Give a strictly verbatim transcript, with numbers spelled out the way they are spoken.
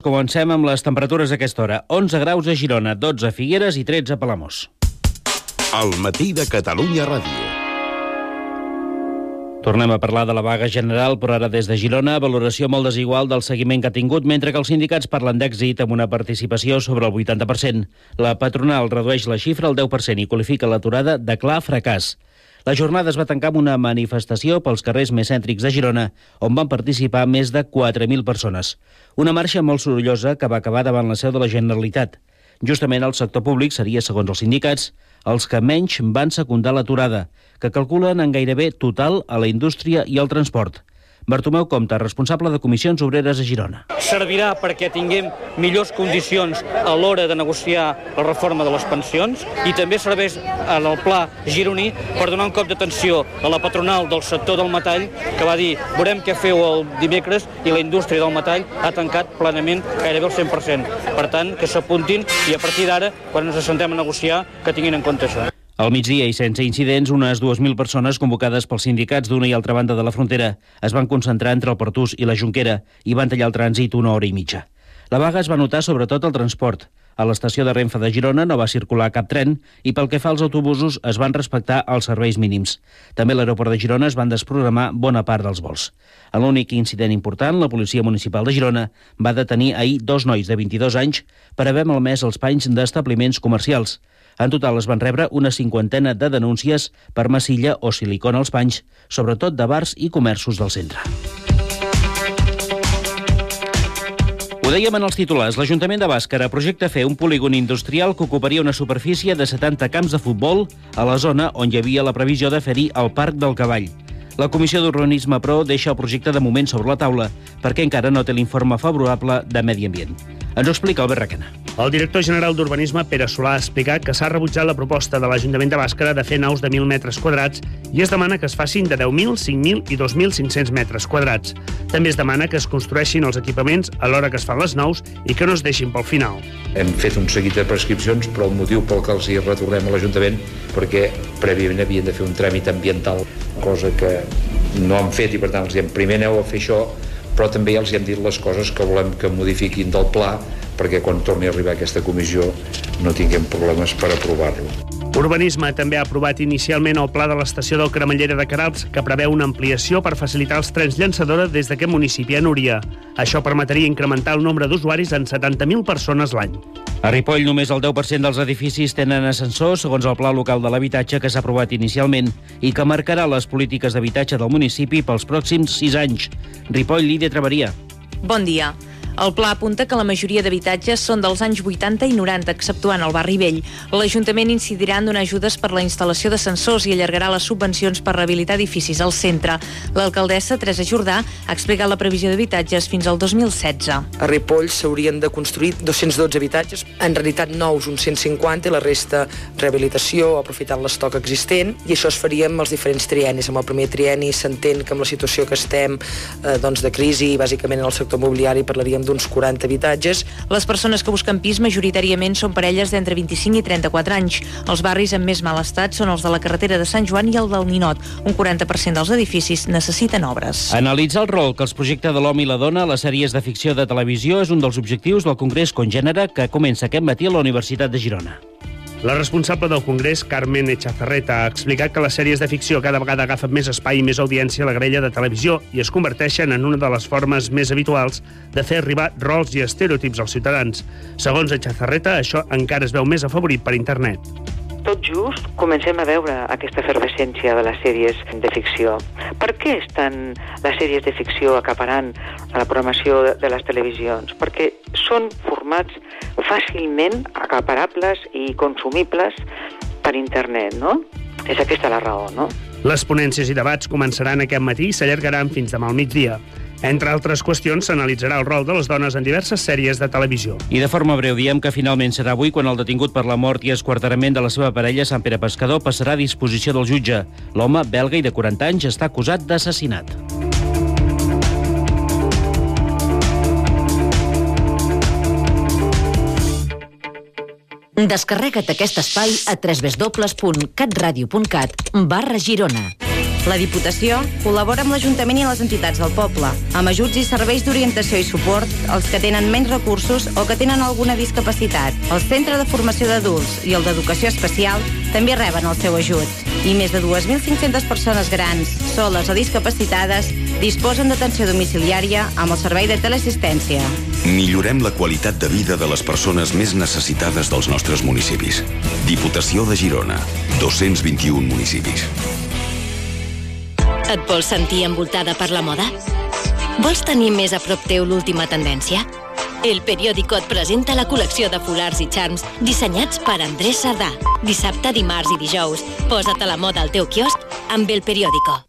Comencem amb les temperatures a aquesta hora. onze graus a Girona, dotze a Figueres i tretze a Palamós. Al matí de Catalunya Ràdio. Tornem a parlar de la vaga general, però ara des de Girona, valoració molt desigual del seguiment que ha tingut, mentre que els sindicats parlen d'èxit amb una participació sobre el vuitanta per cent. La patronal redueix la xifra al deu per cent i qualifica l'aturada de clar fracàs. La jornada es va tancar amb una manifestació pels carrers més cèntrics de Girona, on van participar més de quatre mil persones. Una marxa molt sorollosa que va acabar davant la seu de la Generalitat. Justament el sector públic seria, segons els sindicats, els que menys van secundar l'aturada, que calculen en gairebé total a la indústria i al transport. Bartomeu Comte, responsable de Comissions Obreres a Girona. Servirà perquè tinguem millors condicions a l'hora de negociar la reforma de les pensions i també serveix en el pla gironí per donar un cop d'atenció a la patronal del sector del metall, que va dir veurem què feu el dimecres, i la indústria del metall ha tancat plenament gairebé el cent per cent. Per tant, que s'apuntin i a partir d'ara, quan ens assentem a negociar, que tinguin en compte això. Al migdia i sense incidents, unes dues mil persones convocades pels sindicats d'una i altra banda de la frontera es van concentrar entre el Pertús i la Jonquera i van tallar el trànsit una hora i mitja. La vaga es va notar sobretot al transport. A l'estació de Renfe de Girona no va circular cap tren i pel que fa als autobusos es van respectar els serveis mínims. També a l'aeroport de Girona es van desprogramar bona part dels vols. En l'únic incident important, la Policia Municipal de Girona va detenir ahir dos nois de vint-i-dos anys per haver malmès els panys d'establiments comercials. En total es van rebre una cinquantena de denúncies per massilla o silicona als panys, sobretot de bars i comerços del centre. Ho dèiem en els titulars. L'Ajuntament de Bàscara projecta fer un polígon industrial que ocuparia una superfície de setanta camps de futbol a la zona on hi havia la previsió de fer-hi el Parc del Cavall. La Comissió d'Urbanisme, però, deixa el projecte de moment sobre la taula perquè encara no té l'informe favorable de Medi Ambient. Ens ho explica Albert Requena. El director general d'Urbanisme, Pere Solà, ha explicat que s'ha rebutjat la proposta de l'Ajuntament de Bàscara de fer naus de mil metres quadrats i es demana que es facin de deu mil, cinc mil i dos mil cinc-cents metres quadrats. També es demana que es construeixin els equipaments a l'hora que es fan les naus i que no es deixin pel final. Hem fet un seguit de prescripcions, però el motiu pel que els hi retornem a l'Ajuntament perquè prèviament havien de fer un tràmit ambiental, cosa que no han fet i per tant els diem primer aneu a fer això, però també els hi hem dit les coses que volem que modifiquin del pla perquè quan torni a arribar a aquesta comissió no tinguem problemes per aprovar-lo. Urbanisme també ha aprovat inicialment el pla de l'estació del Cremallera de Queralbs, que preveu una ampliació per facilitar els trens llançadora des d'aquest municipi a Núria. Això permetria incrementar el nombre d'usuaris en setanta mil persones l'any. A Ripoll, només el deu per cent dels edificis tenen ascensor, segons el Pla Local de l'Habitatge que s'ha aprovat inicialment i que marcarà les polítiques d'habitatge del municipi pels pròxims sis anys. Ripoll, Lídia Traveria. Bon dia. El pla apunta que la majoria d'habitatges són dels anys vuitanta i noranta, exceptuant el barri vell. L'Ajuntament incidirà en donar ajudes per la instal·lació d'ascensors i allargarà les subvencions per rehabilitar edificis al centre. L'alcaldessa Teresa Jordà ha explicat la previsió d'habitatges fins al dos mil setze. A Ripoll s'haurien de construir dos-cents dotze habitatges, en realitat nous uns cent cinquanta i la resta rehabilitació, aprofitant l'estoc existent, i això es faria amb els diferents triennis. Amb el primer trienni s'entén que amb la situació que estem eh, doncs de crisi, bàsicament en el sector mobiliari parlaríem d'uns quaranta habitatges. Les persones que busquen pis majoritàriament són parelles d'entre vint-i-cinc i trenta-quatre anys. Els barris amb més mal estat són els de la carretera de Sant Joan i el del Ninot. Un quaranta per cent dels edificis necessiten obres. Analitzar el rol que els projecta de l'home i la dona a les sèries de ficció de televisió és un dels objectius del Congrés Congènere que comença aquest matí a la Universitat de Girona. La responsable del Congrés, Carmen Echazarreta, ha explicat que les sèries de ficció cada vegada agafen més espai i més audiència a la grella de televisió i es converteixen en una de les formes més habituals de fer arribar rols i estereotips als ciutadans. Segons Echazarreta, això encara es veu més afavorit per internet. Tot just comencem a veure aquesta efervescència de les sèries de ficció. Per què estan les sèries de ficció acaparant a la programació de les televisions? Perquè són formats fàcilment acaparables i consumibles per internet, no? És aquesta la raó, no? Les ponències i debats començaran aquest matí i s'allargaran fins demà al migdia. Entre altres qüestions, s'analitzarà el rol de les dones en diverses sèries de televisió. I de forma breu diem que finalment serà avui quan el detingut per la mort i esquarterament de la seva parella, Sant Pere Pescador, passarà a disposició del jutge. L'home, belga i de quaranta anys, està acusat d'assassinat. Descarrega't aquest espai a w w w punt catradio punt cat barra Girona. La Diputació col·labora amb l'Ajuntament i les entitats del poble, amb ajuts i serveis d'orientació i suport als que tenen menys recursos o que tenen alguna discapacitat. El Centre de Formació d'Adults i el d'Educació Especial també reben el seu ajut. I més de dues mil cinc-centes persones grans, soles o discapacitades, disposen d'atenció domiciliària amb el servei de teleassistència. Millorem la qualitat de vida de les persones més necessitades dels nostres municipis. Diputació de Girona, dos-cents vint-i-un municipis. Et vols sentir envoltada per la moda? Vols tenir més a prop teu l'última tendència? El Periódico et presenta la col·lecció de fulars i charms dissenyats per Andrés Sardà. Dissabte, dimarts i dijous, posa't a la moda al teu quiosc amb El Periódico.